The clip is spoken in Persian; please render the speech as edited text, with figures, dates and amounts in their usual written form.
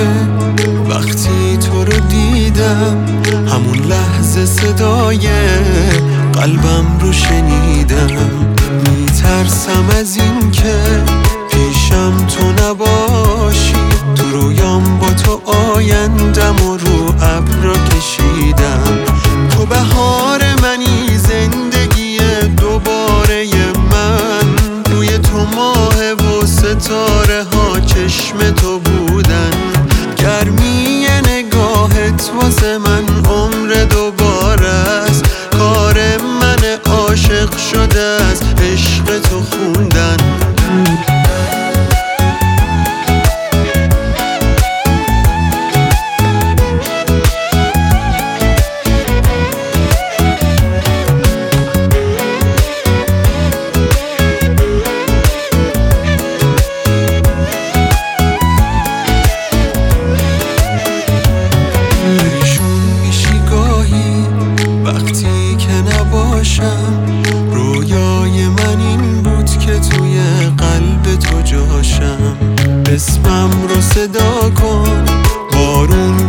وقتی تو رو دیدم، همون لحظه صدای قلبم رو شنیدم. میترسم از این که پیشم تو نباشی، تو رویام با تو آیندم و رو ابر کشیدم. تو بهار منی، زندگی دوباره من، روی تو ماه و ستاره ها چشم تو بودن. گرمی نگاهت واسه من عمر دوباره است، کار من عاشق شده از عشق تو خوندن. وقتی که نباشم، رویای من این بود که توی قلب تو جاشم. اسمم رو صدا کن، بارون